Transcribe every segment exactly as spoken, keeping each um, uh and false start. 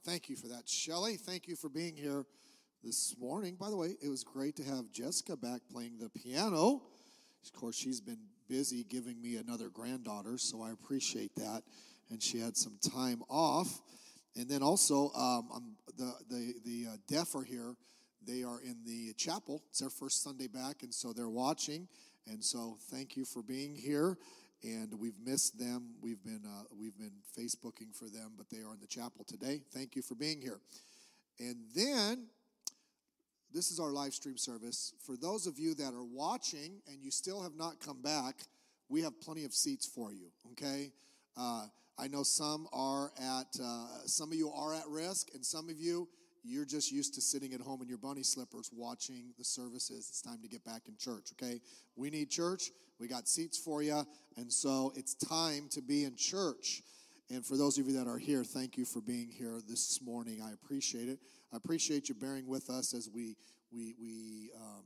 right, thank you for that, Shelley. Thank you for being here this morning. By the way, it was great to have Jessica back playing the piano. Of course, she's been busy giving me another granddaughter, so I appreciate that. And she had some time off. And then also, um, I'm, the the the uh, deaf are here. They are in the chapel. It's their first Sunday back, and so they're watching. And so, thank you for being here. And we've missed them. We've been uh, we've been Facebooking for them, but they are in the chapel today. Thank you for being here. And then, this is our live stream service. For those of you that are watching and you still have not come back, we have plenty of seats for you. Okay, uh, I know some are at uh, some of you are at risk, and some of you you're just used to sitting at home in your bunny slippers watching the services. It's time to get back in church. Okay, we need church. We got seats for you, and so it's time to be in church. And for those of you that are here, thank you for being here this morning. I appreciate it. I appreciate you bearing with us as we we we um,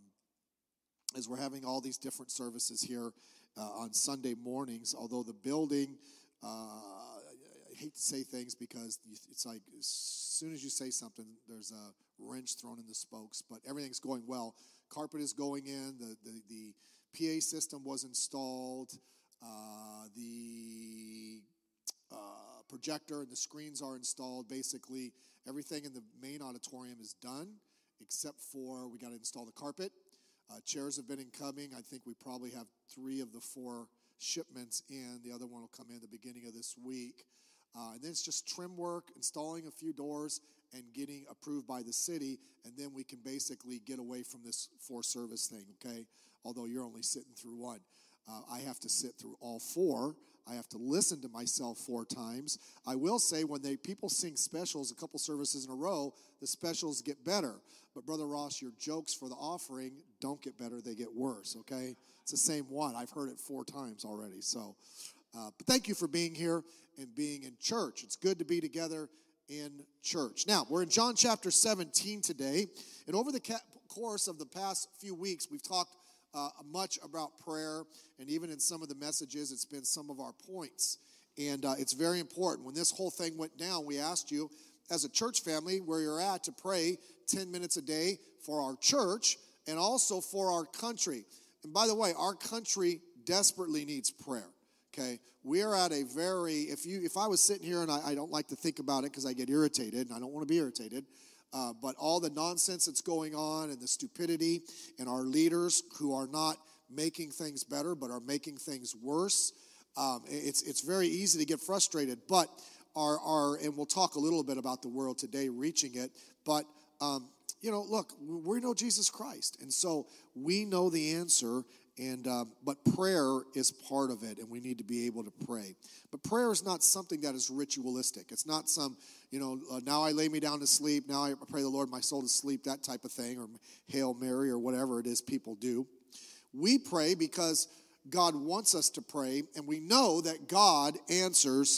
as we're having all these different services here uh, on Sunday mornings. Although the building, uh, I hate to say things because it's like as soon as you say something, there's a wrench thrown in the spokes. But everything's going well. Carpet is going in. The the the P A system was installed. Uh, the uh, projector and the screens are installed. Basically, everything in the main auditorium is done, except for we got to install the carpet. Uh, chairs have been incoming. I think we probably have three of the four shipments in. The other one will come in the beginning of this week. Uh, and then it's just trim work, installing a few doors, and getting approved by the city, and then we can basically get away from this four-service thing, okay? Although you're only sitting through one. Uh, I have to sit through all four. I have to listen to myself four times. I will say when they people sing specials a couple services in a row, the specials get better. But Brother Ross, your jokes for the offering don't get better, they get worse, okay? It's the same one. I've heard it four times already. So, uh, but thank you for being here and being in church. It's good to be together in church. Now, we're in John chapter seventeen today. And over the ca- course of the past few weeks, we've talked Uh, much about prayer, and even in some of the messages, it's been some of our points. And uh, it's very important. When this whole thing went down, we asked you, as a church family, where you're at, to pray ten minutes a day for our church and also for our country. And by the way, our country desperately needs prayer. Okay, we are at a very, if you, if I was sitting here, and I, I don't like to think about it because I get irritated, and I don't want to be irritated, Uh, but all the nonsense that's going on and the stupidity and our leaders who are not making things better but are making things worse, um, it's it's very easy to get frustrated. But our, our and we'll talk a little bit about the world today reaching it. But, um, you know, look, we know Jesus Christ. And so we know the answer. And uh, but prayer is part of it, and we need to be able to pray. But prayer is not something that is ritualistic. It's not some, you know, uh, now I lay me down to sleep, now I pray the Lord my soul to sleep, that type of thing, or Hail Mary, or whatever it is people do. We pray because God wants us to pray, and we know that God answers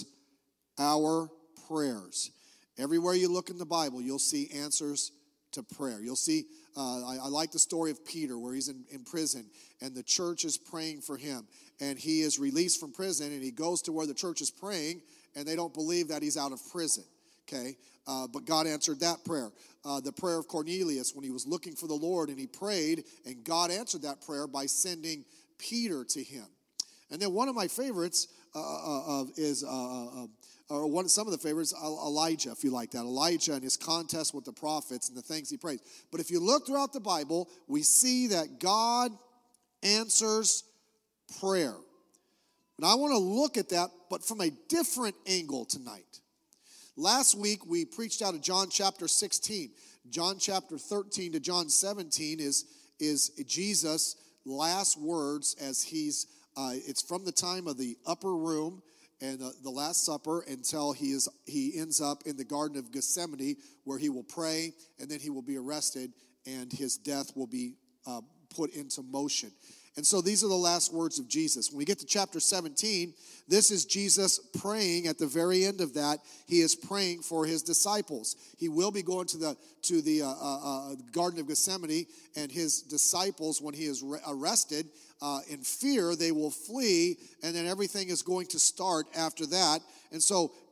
our prayers. Everywhere you look in the Bible, you'll see answers to prayer. You'll see, uh, I, I like the story of Peter where he's in, in prison and the church is praying for him. And he is released from prison and he goes to where the church is praying and they don't believe that he's out of prison. Okay, uh, but God answered that prayer. Uh, the prayer of Cornelius when he was looking for the Lord and he prayed, and God answered that prayer by sending Peter to him. And then one of my favorites uh, uh, uh, is, uh, uh, or one some of the favorites, Elijah, if you like that. Elijah and his contest with the prophets and the things he prays. But if you look throughout the Bible, we see that God answers prayer. And I want to look at that, but from a different angle tonight. Last week, we preached out of John chapter sixteen. John chapter thirteen to John seventeen is, is Jesus' last words as he's, uh, it's from the time of the upper room and the, the Last Supper until he is he ends up in the Garden of Gethsemane where he will pray and then he will be arrested and his death will be uh, put into motion. And so these are the last words of Jesus. When we get to chapter seventeen, this is Jesus praying at the very end of that. He is praying for his disciples. He will be going to the to the uh, uh, Garden of Gethsemane, and his disciples, when he is re- arrested, uh, in fear, they will flee, and then everything is going to start after that. And so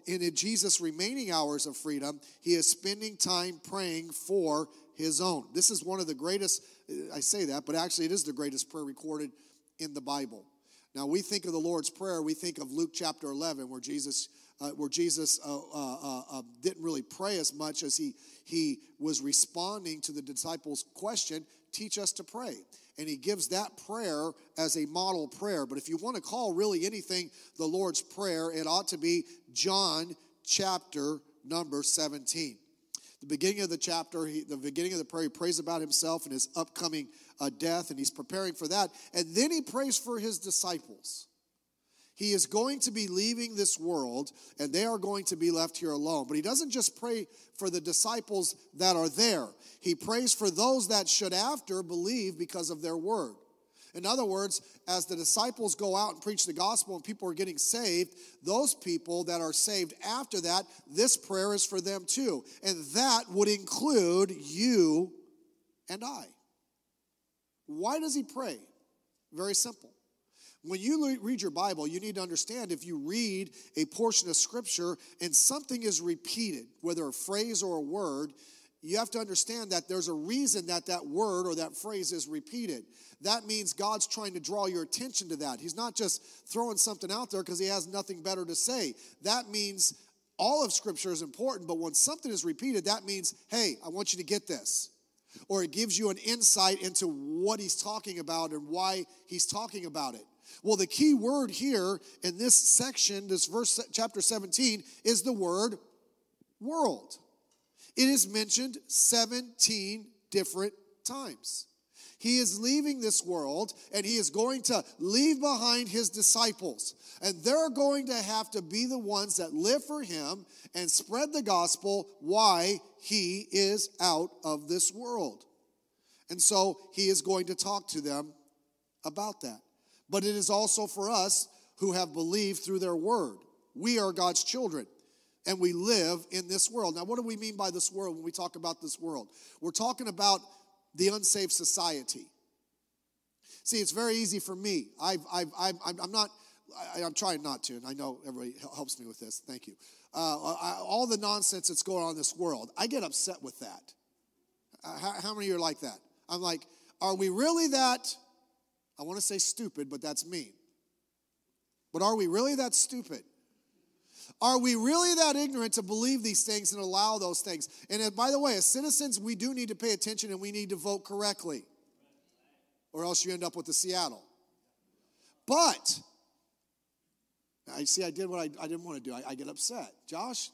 in Jesus' remaining hours of freedom, he is spending time praying for his own. This is one of the greatest, I say that, but actually it is the greatest prayer recorded in the Bible. Now, we think of the Lord's Prayer, we think of Luke chapter eleven, where Jesus uh, where Jesus uh, uh, uh, didn't really pray as much as he, he was responding to the disciples' question, teach us to pray. And he gives that prayer as a model prayer. But if you want to call really anything the Lord's Prayer, it ought to be John chapter number seventeen. The beginning of the chapter, he, the beginning of the prayer, he prays about himself and his upcoming uh, death, and he's preparing for that. And then he prays for his disciples. He is going to be leaving this world, and they are going to be left here alone. But he doesn't just pray for the disciples that are there. He prays for those that should after believe because of their word. In other words, as the disciples go out and preach the gospel and people are getting saved, those people that are saved after that, this prayer is for them too. And that would include you and I. Why does he pray? Very simple. When you read your Bible, you need to understand if you read a portion of Scripture and something is repeated, whether a phrase or a word, you have to understand that there's a reason that that word or that phrase is repeated. That means God's trying to draw your attention to that. He's not just throwing something out there because he has nothing better to say. That means all of Scripture is important, but when something is repeated, that means, hey, I want you to get this. Or it gives you an insight into what he's talking about and why he's talking about it. Well, the key word here in this section, this verse, chapter seventeen, is the word world. It is mentioned seventeen different times. He is leaving this world, and he is going to leave behind his disciples. And they're going to have to be the ones that live for him and spread the gospel why he is out of this world. And so he is going to talk to them about that. But it is also for us who have believed through their word. We are God's children, and we live in this world. Now, what do we mean by this world when we talk about this world? We're talking about the unsaved society. See, it's very easy for me. I've, I've, I've, I'm not, I, I'm trying not to, and I know everybody helps me with this. Thank you. Uh, I, all the nonsense that's going on in this world, I get upset with that. Uh, how, how many of you are like that? I'm like, are we really that, I want to say stupid, but that's mean. But are we really that stupid? Are we really that ignorant to believe these things and allow those things? And uh, by the way, as citizens, we do need to pay attention and we need to vote correctly. Or else you end up with the Seattle. But, I see I did what I, I didn't want to do. I, I get upset. Josh?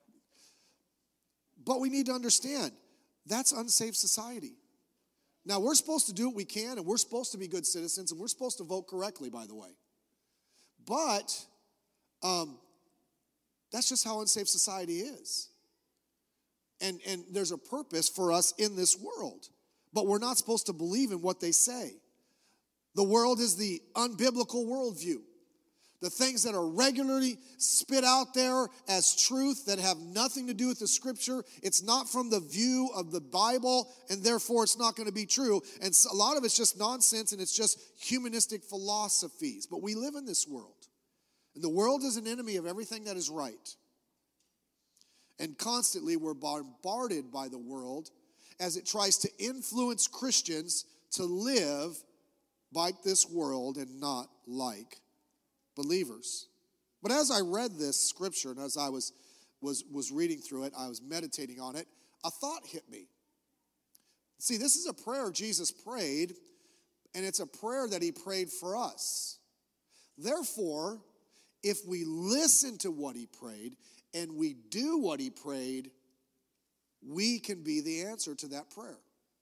But we need to understand, that's unsaved society. Now, we're supposed to do what we can, and we're supposed to be good citizens, and we're supposed to vote correctly, by the way. But um, that's just how unsaved society is. And, and there's a purpose for us in this world. But we're not supposed to believe in what they say. The world is the unbiblical worldview. The things that are regularly spit out there as truth that have nothing to do with the Scripture. It's not from the view of the Bible, and therefore it's not going to be true. And a lot of it's just nonsense, and it's just humanistic philosophies. But we live in this world. And the world is an enemy of everything that is right. And constantly we're bombarded by the world as it tries to influence Christians to live like this world and not like believers. But as I read this scripture and as I was, was, was reading through it, I was meditating on it, a thought hit me. See, this is a prayer Jesus prayed, and it's a prayer that he prayed for us. Therefore, if we listen to what he prayed and we do what he prayed, we can be the answer to that prayer.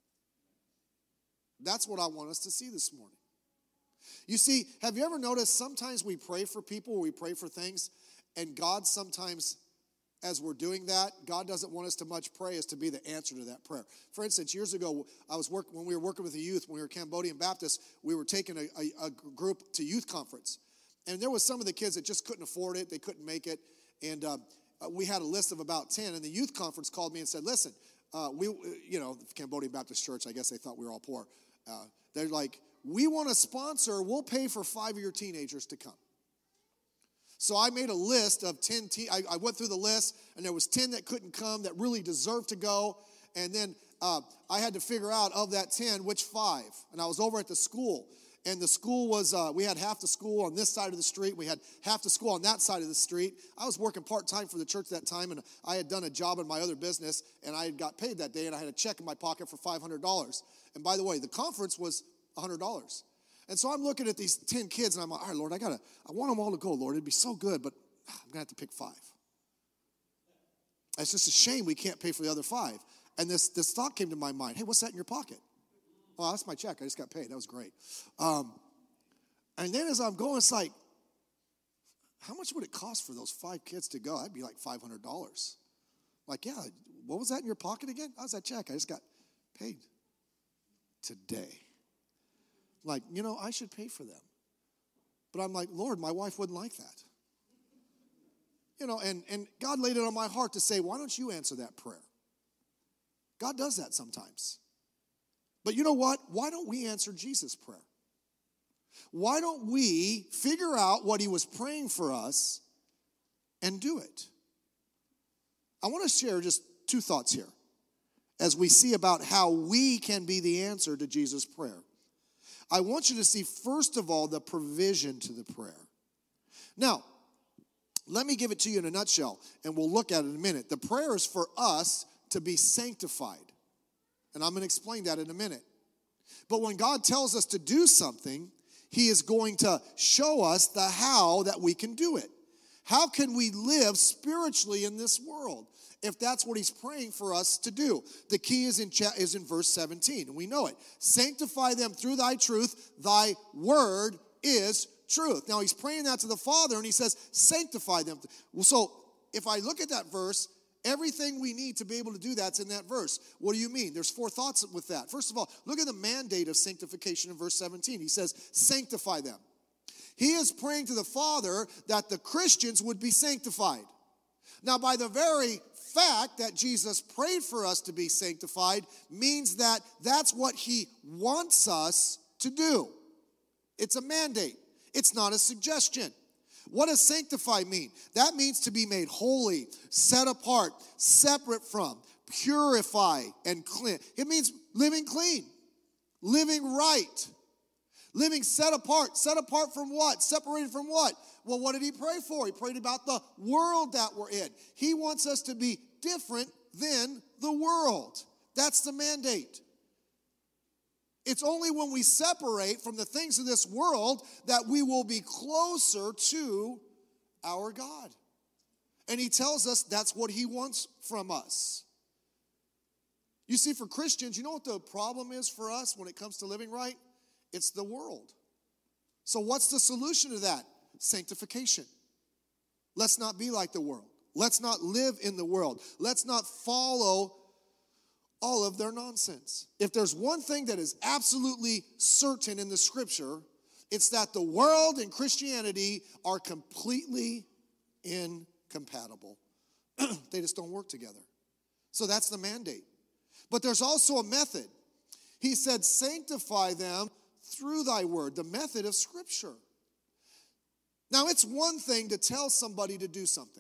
That's what I want us to see this morning. You see, have you ever noticed sometimes we pray for people, or we pray for things, and God sometimes, as we're doing that, God doesn't want us to much pray as to be the answer to that prayer. For instance, years ago, I was work, when we were working with the youth, when we were Cambodian Baptists, we were taking a, a, a group to youth conference. And there was some of the kids that just couldn't afford it, they couldn't make it, and uh, we had a list of about ten, and the youth conference called me and said, listen, uh, we, you know, the Cambodian Baptist Church, I guess they thought we were all poor. Uh, they're like, we want to sponsor, we'll pay for five of your teenagers to come. So I made a list of ten te- I, I went through the list, and there was ten that couldn't come that really deserved to go. And then uh, I had to figure out of that ten, which five. And I was over at the school. And the school was, uh, we had half the school on this side of the street. We had half the school on that side of the street. I was working part-time for the church that time, and I had done a job in my other business, and I had got paid that day, and I had a check in my pocket for five hundred dollars. And by the way, the conference was one hundred dollars. And so I'm looking at these ten kids, and I'm like, all right, Lord, I gotta, I want them all to go, Lord. It'd be so good, but I'm going to have to pick five. It's just a shame we can't pay for the other five. And this, this thought came to my mind, hey, what's that in your pocket? Oh, that's my check. I just got paid. That was great. Um, and then as I'm going, it's like, how much would it cost for those five kids to go? That'd be like five hundred dollars. Like, yeah, what was that in your pocket again? How's that check? I just got paid today. Like, you know, I should pay for them. But I'm like, Lord, my wife wouldn't like that. You know, and, and God laid it on my heart to say, why don't you answer that prayer? God does that sometimes. But you know what? Why don't we answer Jesus' prayer? Why don't we figure out what he was praying for us and do it? I want to share just two thoughts here as we see about how we can be the answer to Jesus' prayer. I want you to see, first of all, the provision to the prayer. Now, let me give it to you in a nutshell, and we'll look at it in a minute. The prayer is for us to be sanctified. And I'm going to explain that in a minute. But when God tells us to do something, he is going to show us the how that we can do it. How can we live spiritually in this world if that's what he's praying for us to do? The key is in, cha- is in verse seventeen, and we know it. Sanctify them through thy truth. Thy word is truth. Now, he's praying that to the Father, and he says, sanctify them. Well, so if I look at that verse, everything we need to be able to do that's in that verse. What do you mean? There's four thoughts with that. First of all, look at the mandate of sanctification in verse seventeen. He says, sanctify them. He is praying to the Father that the Christians would be sanctified. Now, by the very fact that Jesus prayed for us to be sanctified means that that's what he wants us to do. It's a mandate. It's not a suggestion. What does sanctify mean? That means to be made holy, set apart, separate from, purify, and clean. It means living clean, living right, living set apart. Set apart from what? Separated from what? Well, what did he pray for? He prayed about the world that we're in. He wants us to be different than the world. That's the mandate. It's only when we separate from the things of this world that we will be closer to our God. And he tells us that's what he wants from us. You see, for Christians, you know what the problem is for us when it comes to living right? It's the world. So what's the solution to that? Sanctification. Let's not be like the world. Let's not live in the world. Let's not follow all of their nonsense. If there's one thing that is absolutely certain in the scripture, it's that the world and Christianity are completely incompatible. They just don't work together. So that's the mandate. But there's also a method. He said, sanctify them through thy word, the method of scripture. Now, it's one thing to tell somebody to do something.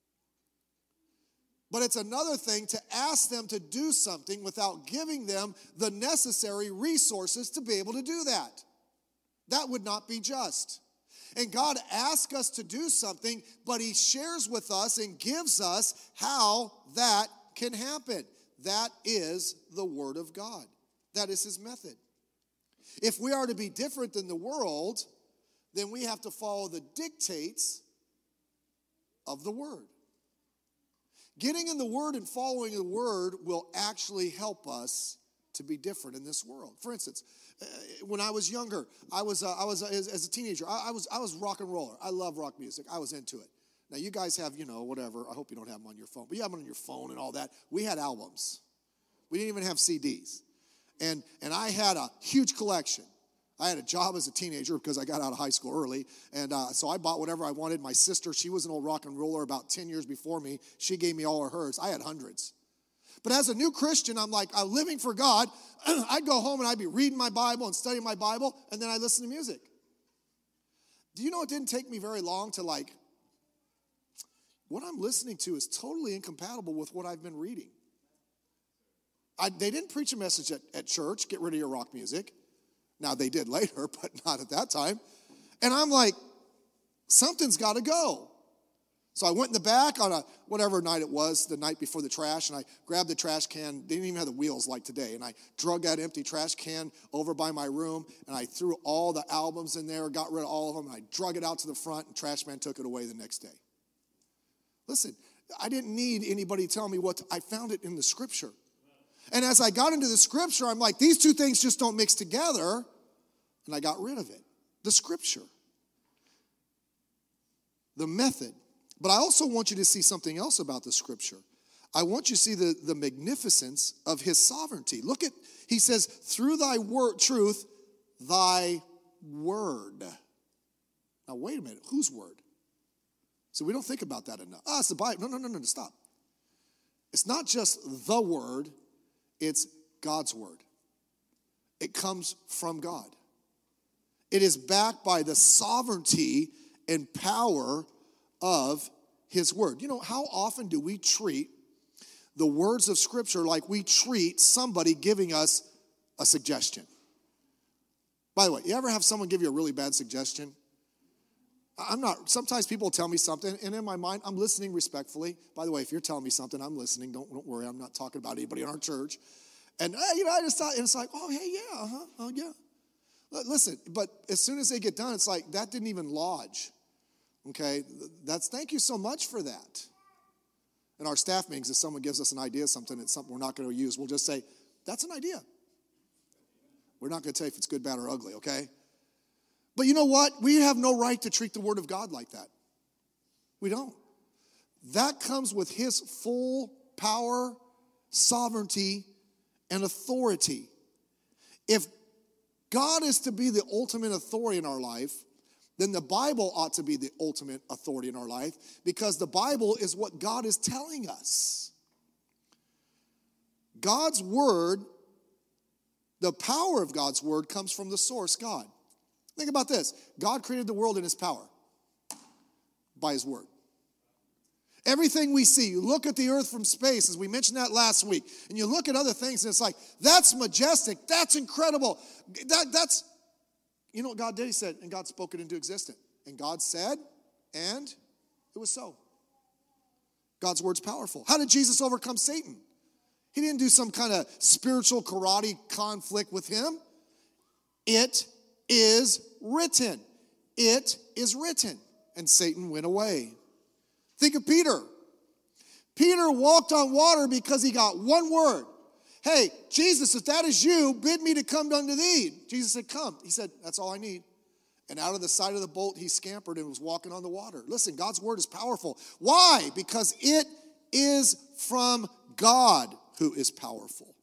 But it's another thing to ask them to do something without giving them the necessary resources to be able to do that. That would not be just. And God asks us to do something, but he shares with us and gives us how that can happen. That is the word of God. That is his method. If we are to be different than the world, then we have to follow the dictates of the word. Getting in the word and following the word will actually help us to be different in this world. For instance, when I was younger, I was uh, I was uh, as, as a teenager, I, I was I was rock and roller. I love rock music. I was into it. Now you guys have, you know, whatever. I hope you don't have them on your phone, but you have them on your phone and all that. We had albums. We didn't even have C Ds, and and I had a huge collection. I had a job as a teenager because I got out of high school early, and uh, so I bought whatever I wanted. My sister, she was an old rock and roller about ten years before me. She gave me all of hers. I had hundreds. But as a new Christian, I'm like, I'm living for God. I'd go home and I'd be reading my Bible and studying my Bible, and then I'd listen to music. Do you know it didn't take me very long to like what I'm listening to is totally incompatible with what I've been reading. I, they didn't preach a message at, at church, get rid of your rock music. Now, they did later, but not at that time. And I'm like, something's got to go. So I went in the back on a whatever night it was, the night before the trash, and I grabbed the trash can. They didn't even have the wheels like today. And I drug that empty trash can over by my room, and I threw all the albums in there, got rid of all of them, and I drug it out to the front, and trash man took it away the next day. Listen, I didn't need anybody to tell me what to, I found it in the scripture. And as I got into the scripture, I'm like, these two things just don't mix together. And I got rid of it. The scripture. The method. But I also want you to see something else about the scripture. I want you to see the, the magnificence of his sovereignty. Look at, he says, through thy word, truth, thy word. Now, wait a minute. Whose word? So we don't think about that enough. Ah, it's the Bible. No, no, no, no, stop. It's not just the word. It's God's word. It comes from God. It is backed by the sovereignty and power of his word. You know, how often do we treat the words of Scripture like we treat somebody giving us a suggestion? By the way, you ever have someone give you a really bad suggestion? I'm not, sometimes people tell me something, and in my mind, I'm listening respectfully. By the way, if you're telling me something, I'm listening. Don't, don't worry, I'm not talking about anybody in our church. And, uh, you know, I just thought, and it's like, oh, hey, yeah, uh-huh, oh, yeah. Listen, but as soon as they get done, it's like, that didn't even lodge. Okay, that's, thank you so much for that. In our staff meetings, if someone gives us an idea, something that's something we're not going to use, we'll just say, that's an idea. We're not going to tell you if it's good, bad, or ugly, okay? But you know what? We have no right to treat the word of God like that. We don't. That comes with his full power, sovereignty, and authority. If God is to be the ultimate authority in our life, then the Bible ought to be the ultimate authority in our life, because the Bible is what God is telling us. God's word, the power of God's word comes from the source, God. Think about this. God created the world in his power by his word. Everything we see, you look at the earth from space, as we mentioned that last week, and you look at other things, and it's like, that's majestic, that's incredible, that, that's, you know what God did? He said, and God spoke it into existence. And God said, and it was so. God's word's powerful. How did Jesus overcome Satan? He didn't do some kind of spiritual karate conflict with him. It is written. It is written. And Satan went away. Think of Peter. Peter walked on water because he got one word. Hey, Jesus, if that is you, bid me to come unto thee. Jesus said, come. He said, that's all I need. And out of the side of the boat, he scampered and was walking on the water. Listen, God's word is powerful. Why? Because it is from God, who is powerful.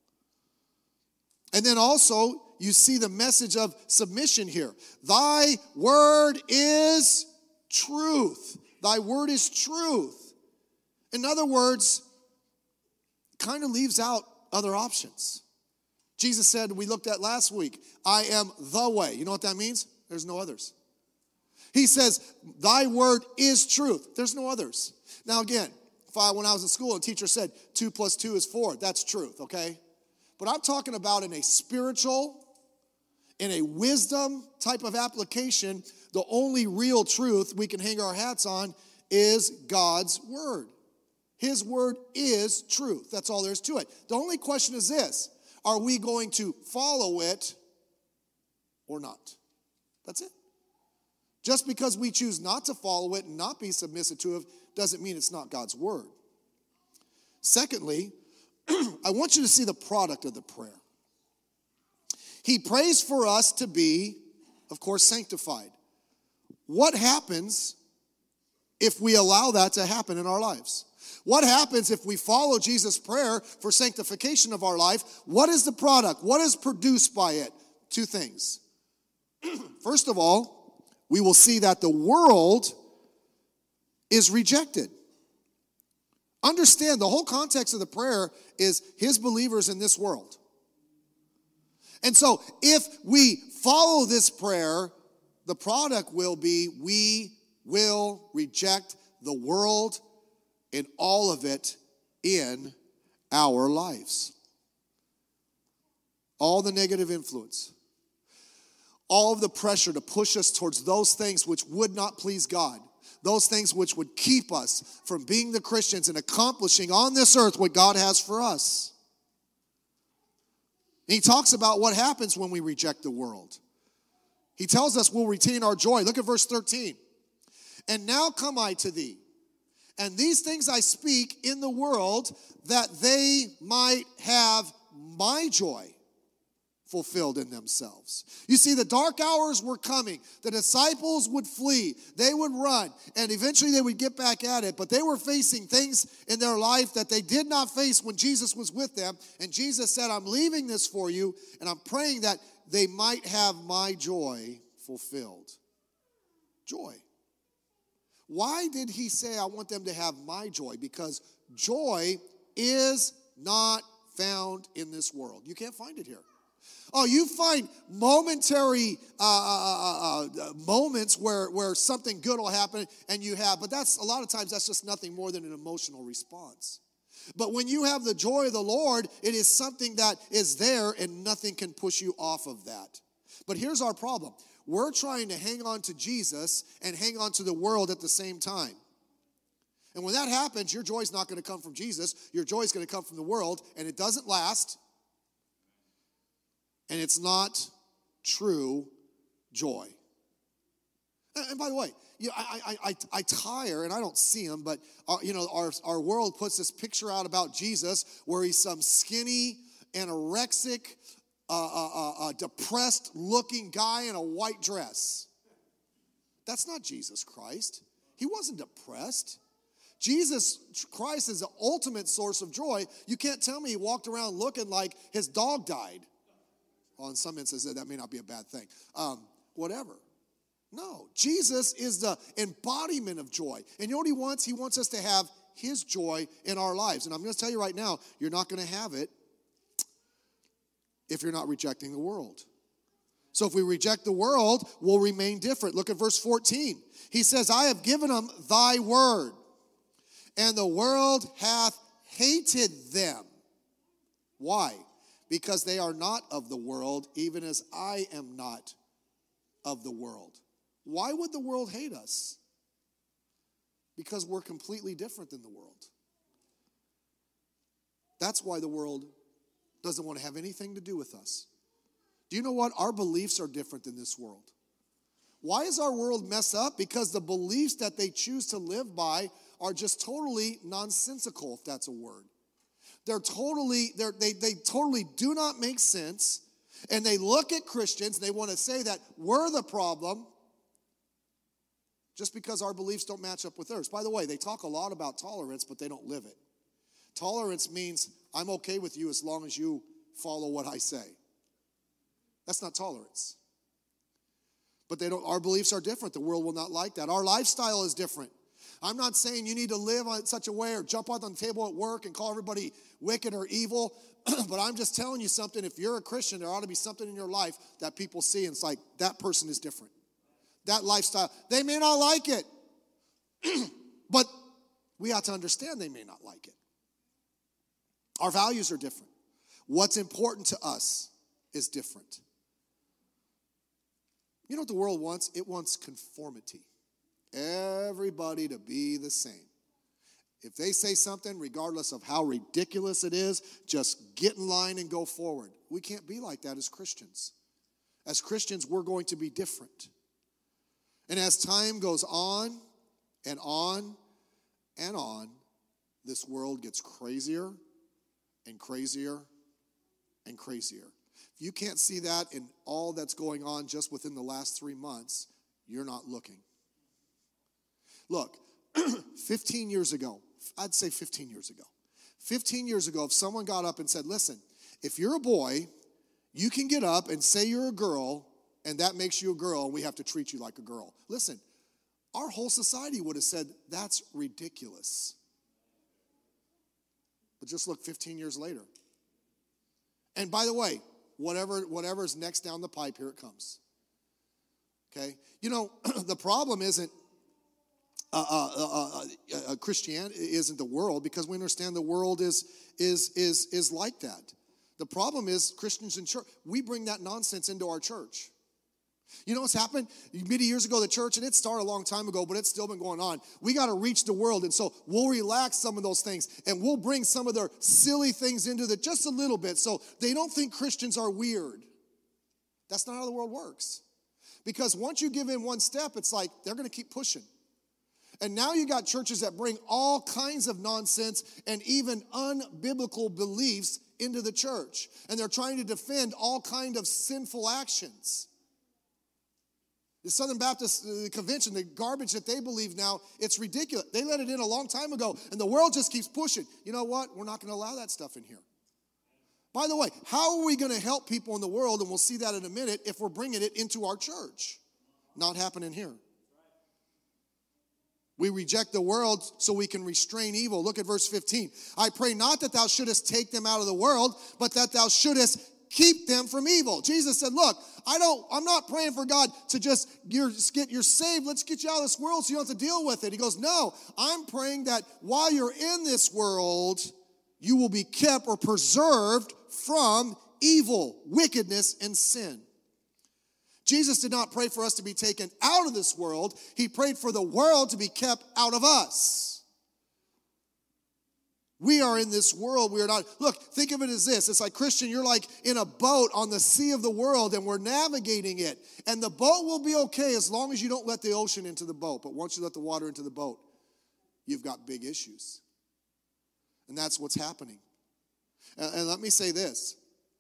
And then also, you see the message of submission here. Thy word is truth. Thy word is truth. In other words, kind of leaves out other options. Jesus said, we looked at last week, I am the way. You know what that means? There's no others. He says, thy word is truth. There's no others. Now again, if I, when I was in school, a teacher said two plus two is four. That's truth, okay? But I'm talking about in a spiritual, in a wisdom type of application, the only real truth we can hang our hats on is God's word. His word is truth. That's all there is to it. The only question is this: are we going to follow it or not? That's it. Just because we choose not to follow it and not be submissive to it doesn't mean it's not God's word. Secondly, I want you to see the product of the prayer. He prays for us to be, of course, sanctified. What happens if we allow that to happen in our lives? What happens if we follow Jesus' prayer for sanctification of our life? What is the product? What is produced by it? Two things. First of all, we will see that the world is rejected. Understand, the whole context of the prayer is his believers in this world. And so, if we follow this prayer, the product will be we will reject the world and all of it in our lives. All the negative influence, all of the pressure to push us towards those things which would not please God, those things which would keep us from being the Christians and accomplishing on this earth what God has for us. And he talks about what happens when we reject the world. He tells us we'll retain our joy. Look at verse thirteen. And now come I to thee, and these things I speak in the world, that they might have my joy fulfilled in themselves. You see, the dark hours were coming. The disciples would flee. They would run. And eventually they would get back at it. But they were facing things in their life that they did not face when Jesus was with them. And Jesus said, I'm leaving this for you, and I'm praying that they might have my joy fulfilled. Joy. Why did he say, I want them to have my joy? Because joy is not found in this world. You can't find it here. Oh, you find momentary uh, uh, uh, moments where, where something good will happen and you have, but that's a lot of times that's just nothing more than an emotional response. But when you have the joy of the Lord, it is something that is there and nothing can push you off of that. But here's our problem. We're trying to hang on to Jesus and hang on to the world at the same time. And when that happens, your joy is not going to come from Jesus. Your joy is going to come from the world, and it doesn't last. And it's not true joy. And by the way, you know, I, I, I, I tire, and I don't see him, but our, you know, our, our world puts this picture out about Jesus where he's some skinny, anorexic, uh, uh, uh, uh, depressed-looking guy in a white dress. That's not Jesus Christ. He wasn't depressed. Jesus Christ is the ultimate source of joy. You can't tell me he walked around looking like his dog died. Well, in some instances, that may not be a bad thing. Um, whatever. No, Jesus is the embodiment of joy. And you know what he wants? He wants us to have his joy in our lives. And I'm going to tell you right now, you're not going to have it if you're not rejecting the world. So if we reject the world, we'll remain different. Look at verse fourteen. He says, I have given them thy word, and the world hath hated them. Why? Because they are not of the world, even as I am not of the world. Why would the world hate us? Because we're completely different than the world. That's why the world doesn't want to have anything to do with us. Do you know what? Our beliefs are different than this world. Why is our world messed up? Because the beliefs that they choose to live by are just totally nonsensical, if that's a word. They're totally, they're, they, they totally do not make sense. And they look at Christians, and they want to say that we're the problem just because our beliefs don't match up with theirs. By the way, they talk a lot about tolerance, but they don't live it. Tolerance means I'm okay with you as long as you follow what I say. That's not tolerance. But they don't. Our beliefs are different. The world will not like that. Our lifestyle is different. I'm not saying you need to live in such a way or jump on the table at work and call everybody wicked or evil, but I'm just telling you something. If you're a Christian, there ought to be something in your life that people see, and it's like, that person is different. That lifestyle, they may not like it, but we ought to understand they may not like it. Our values are different. What's important to us is different. You know what the world wants? It wants conformity. Everybody to be the same. If they say something, regardless of how ridiculous it is, just get in line and go forward. We can't be like that as Christians. As Christians, we're going to be different. And as time goes on and on and on, this world gets crazier and crazier and crazier. If you can't see that in all that's going on just within the last three months, you're not looking. Look, fifteen years ago, I'd say fifteen years ago. fifteen years ago, if someone got up and said, listen, if you're a boy, you can get up and say you're a girl, and that makes you a girl, and we have to treat you like a girl. Listen, our whole society would have said, that's ridiculous. But just look fifteen years later. And by the way, whatever whatever's next down the pipe, here it comes. Okay? You know, the problem isn't uh, uh, uh, uh, Christianity isn't the world, because we understand the world is, is, is, is like that. The problem is Christians in church, we bring that nonsense into our church. You know what's happened? Many years ago, the church, and it started a long time ago, but it's still been going on. We got to reach the world, and so we'll relax some of those things, and we'll bring some of their silly things into it just a little bit, so they don't think Christians are weird. That's not how the world works. Because once you give in one step, it's like they're going to keep pushing. And now you got churches that bring all kinds of nonsense and even unbiblical beliefs into the church, and they're trying to defend all kind of sinful actions. The Southern Baptist Convention, the garbage that they believe now, it's ridiculous. They let it in a long time ago, and the world just keeps pushing. You know what? We're not going to allow that stuff in here. By the way, how are we going to help people in the world, and we'll see that in a minute, if we're bringing it into our church? Not happening here. We reject the world so we can restrain evil. Look at verse fifteen. I pray not that thou shouldest take them out of the world, but that thou shouldest keep them from evil. Jesus said, look, I don't, I'm not praying for God to just, you're, just get, you're saved, let's get you out of this world so you don't have to deal with it. He goes, no, I'm praying that while you're in this world, you will be kept or preserved from evil, wickedness, and sin. Jesus did not pray for us to be taken out of this world. He prayed for the world to be kept out of us. We are in this world. We are not. Look, think of it as this. It's like, Christian, you're like in a boat on the sea of the world, and we're navigating it. And the boat will be okay as long as you don't let the ocean into the boat. But once you let the water into the boat, you've got big issues. And that's what's happening. And, and let me say this.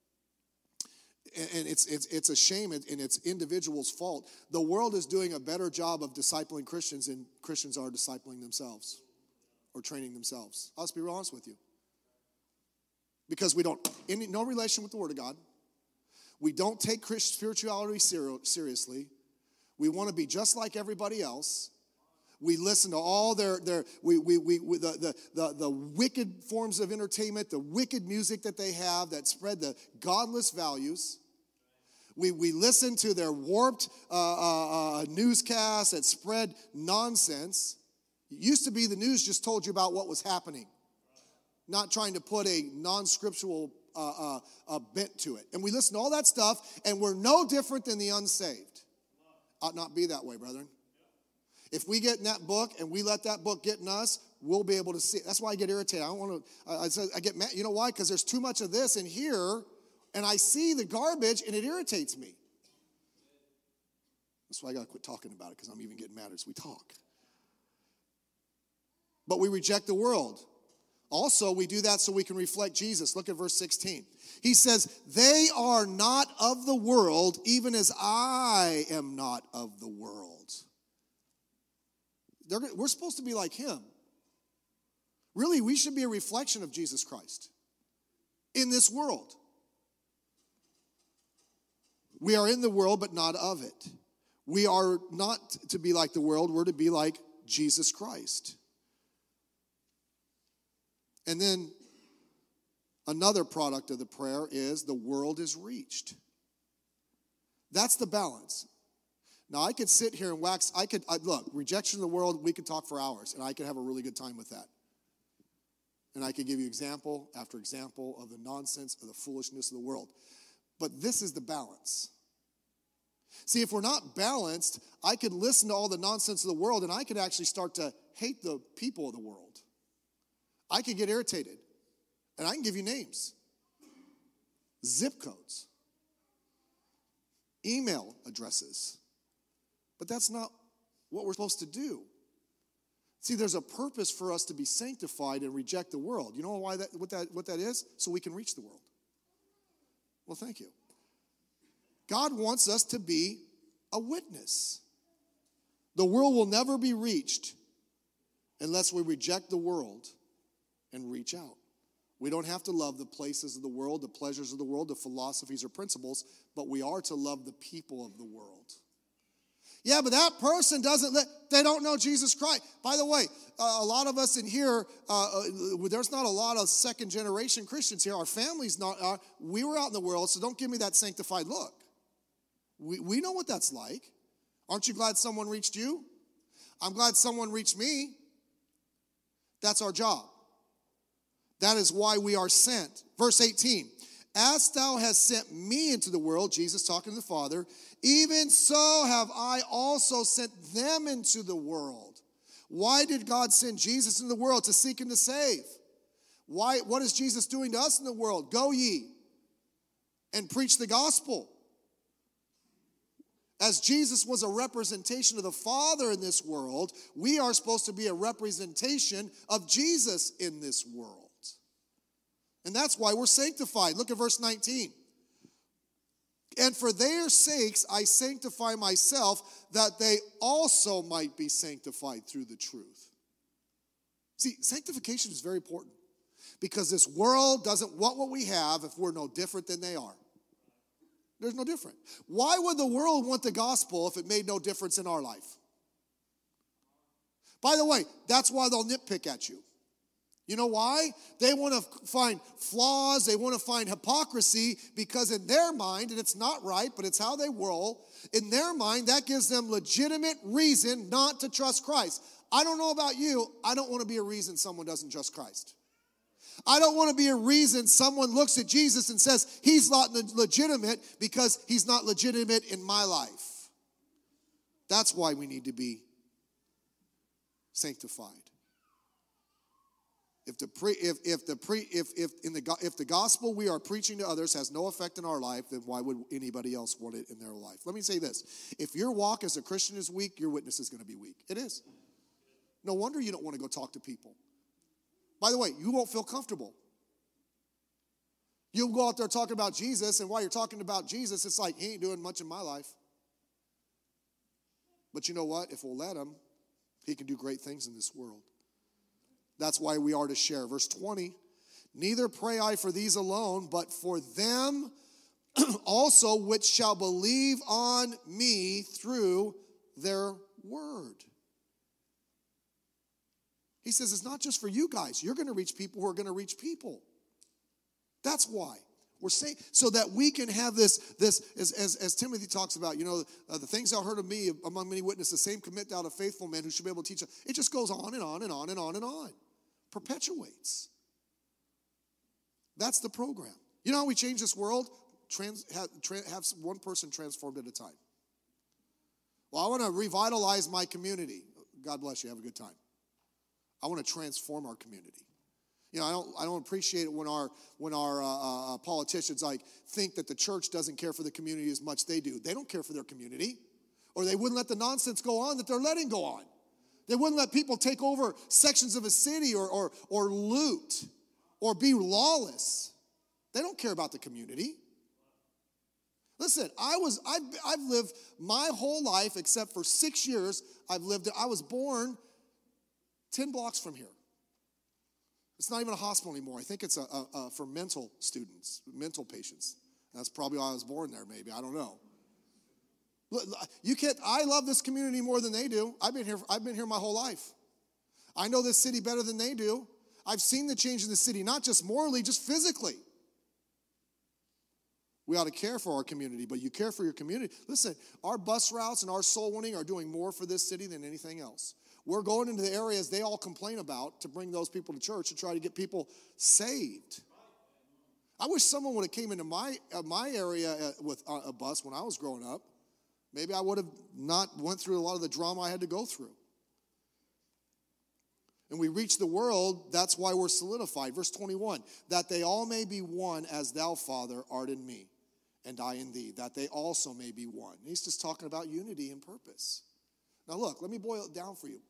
And it's, it's, it's a shame, and it's individuals' fault. The world is doing a better job of discipling Christians than Christians are discipling themselves or training themselves. I'll just be real honest with you. Because we don't, any, no relation with the Word of God. We don't take Christian spirituality seriously. We want to be just like everybody else. We listen to all their, their we, we, we, the, the, the, the wicked forms of entertainment, the wicked music that they have that spread the godless values. We, we listen to their warped uh, uh, uh, newscasts that spread nonsense. It used to be the news just told you about what was happening, not trying to put a non-scriptural uh, uh, uh, bent to it. And we listen to all that stuff, and we're no different than the unsaved. Ought not be that way, brethren. If we get in that book and we let that book get in us, we'll be able to see it. That's why I get irritated. I don't want to, I, I get mad. You know why? Because there's too much of this in here, and I see the garbage, and it irritates me. That's why I got to quit talking about it, because I'm even getting mad as we talk. But we reject the world. Also, we do that so we can reflect Jesus. Look at verse sixteen. He says, they are not of the world, even as I am not of the world. They're, we're supposed to be like him. Really, we should be a reflection of Jesus Christ in this world. We are in the world, but not of it. We are not to be like the world. We're to be like Jesus Christ. And then another product of the prayer is the world is reached. That's the balance. Now, I could sit here and wax, I could, I, look, rejection of the world, we could talk for hours, and I could have a really good time with that. And I could give you example after example of the nonsense, of the foolishness of the world. But this is the balance. See, if we're not balanced, I could listen to all the nonsense of the world, and I could actually start to hate the people of the world. I could get irritated, and I can give you names, zip codes, email addresses. But that's not what we're supposed to do. See, there's a purpose for us to be sanctified and reject the world. You know why that what that what that is? So we can reach the world. Well, thank you. God wants us to be a witness. The world will never be reached unless we reject the world and reach out. We don't have to love the places of the world, the pleasures of the world, the philosophies or principles, but we are to love the people of the world. Yeah, but that person doesn't, let, they don't know Jesus Christ. By the way, uh, a lot of us in here, uh, uh, there's not a lot of second generation Christians here. Our family's not, uh, we were out in the world, so don't give me that sanctified look. We, we know what that's like. Aren't you glad someone reached you? I'm glad someone reached me. That's our job. That is why we are sent. Verse eighteen, as thou hast sent me into the world, Jesus talking to the Father, even so have I also sent them into the world. Why did God send Jesus into the world? To seek and to save. Why? What is Jesus doing to us in the world? Go ye and preach the gospel. As Jesus was a representation of the Father in this world, we are supposed to be a representation of Jesus in this world. And that's why we're sanctified. Look at verse nineteen. And for their sakes I sanctify myself, that they also might be sanctified through the truth. See, sanctification is very important, because this world doesn't want what we have if we're no different than they are. There's no different. Why would the world want the gospel if it made no difference in our life? By the way, that's why they'll nitpick at you. You know why? They want to find flaws, they want to find hypocrisy, because in their mind, and it's not right, but it's how they roll, in their mind, that gives them legitimate reason not to trust Christ. I don't know about you, I don't want to be a reason someone doesn't trust Christ. I don't want to be a reason someone looks at Jesus and says he's not legitimate because he's not legitimate in my life. That's why we need to be sanctified. If the pre, if if the pre, if if in the if the gospel we are preaching to others has no effect in our life, then why would anybody else want it in their life? Let me say this: if your walk as a Christian is weak, your witness is going to be weak. It is. No wonder you don't want to go talk to people. By the way, you won't feel comfortable. You'll go out there talking about Jesus, and while you're talking about Jesus, it's like, he ain't doing much in my life. But you know what? If we'll let him, he can do great things in this world. That's why we are to share. Verse twenty, neither pray I for these alone, but for them also which shall believe on me through their word. He says it's not just for you guys. You're going to reach people who are going to reach people. That's why. We're saying, so that we can have this, this as, as, as Timothy talks about, you know, uh, the things thou heard of me among many witnesses, the same commit thou to faithful men who should be able to teach. It just goes on and on and on and on and on. Perpetuates. That's the program. You know how we change this world? Trans, have, tra- have one person transformed at a time. Well, I want to revitalize my community. God bless you. Have a good time. I want to transform our community. You know, I don't, I don't appreciate it when our when our uh, uh, politicians like think that the church doesn't care for the community as much they do. They don't care for their community, or they wouldn't let the nonsense go on that they're letting go on. They wouldn't let people take over sections of a city or or or loot or be lawless. They don't care about the community. Listen, I was I've, I've lived my whole life except for six years. I've lived. I was born ten blocks from here. It's not even a hospital anymore. I think it's a, a, a for mental students, mental patients. That's probably why I was born there, maybe. I don't know. You can't, I love this community more than they do. I've been here, I've been here my whole life. I know this city better than they do. I've seen the change in the city, not just morally, just physically. We ought to care for our community, but you care for your community. Listen, our bus routes and our soul winning are doing more for this city than anything else. We're going into the areas they all complain about to bring those people to church and try to get people saved. I wish someone would have came into my uh, my area uh, with uh, a bus when I was growing up. Maybe I would have not went through a lot of the drama I had to go through. And we reach the world, that's why we're solidified. Verse twenty-one, that they all may be one as thou, Father, art in me, and I in thee, that they also may be one. And he's just talking about unity and purpose. Now look, let me boil it down for you.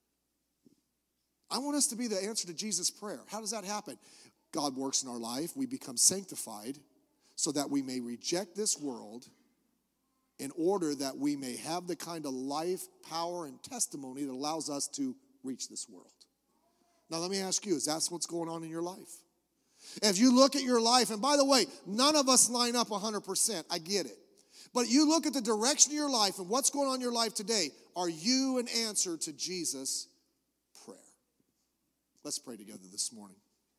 I want us to be the answer to Jesus' prayer. How does that happen? God works in our life. We become sanctified so that we may reject this world in order that we may have the kind of life, power, and testimony that allows us to reach this world. Now let me ask you, is that what's going on in your life? If you look at your life, and by the way, none of us line up one hundred percent. I get it. But you look at the direction of your life and what's going on in your life today, are you an answer to Jesus' prayer? Let's pray together this morning.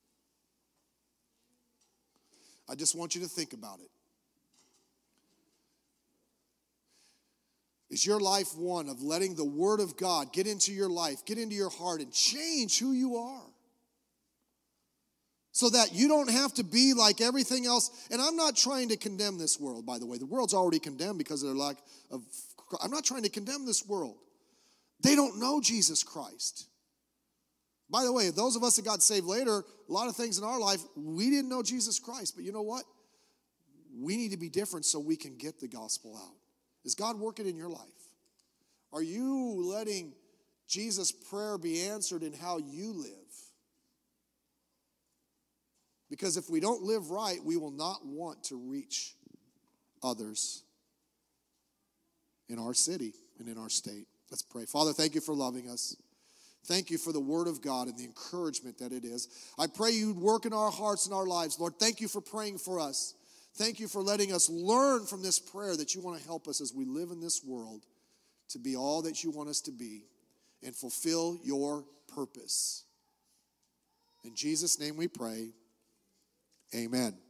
I just want you to think about it. Is your life one of letting the Word of God get into your life, get into your heart, and change who you are? So that you don't have to be like everything else. And I'm not trying to condemn this world, by the way. The world's already condemned because of their lack of... I'm not trying to condemn this world. They don't know Jesus Christ. By the way, those of us that got saved later, a lot of things in our life, we didn't know Jesus Christ. But you know what? We need to be different so we can get the gospel out. Is God working in your life? Are you letting Jesus' prayer be answered in how you live? Because if we don't live right, we will not want to reach others in our city and in our state. Let's pray. Father, thank you for loving us. Thank you for the word of God and the encouragement that it is. I pray you'd work in our hearts and our lives. Lord, thank you for praying for us. Thank you for letting us learn from this prayer that you want to help us as we live in this world to be all that you want us to be and fulfill your purpose. In Jesus' name we pray. Amen.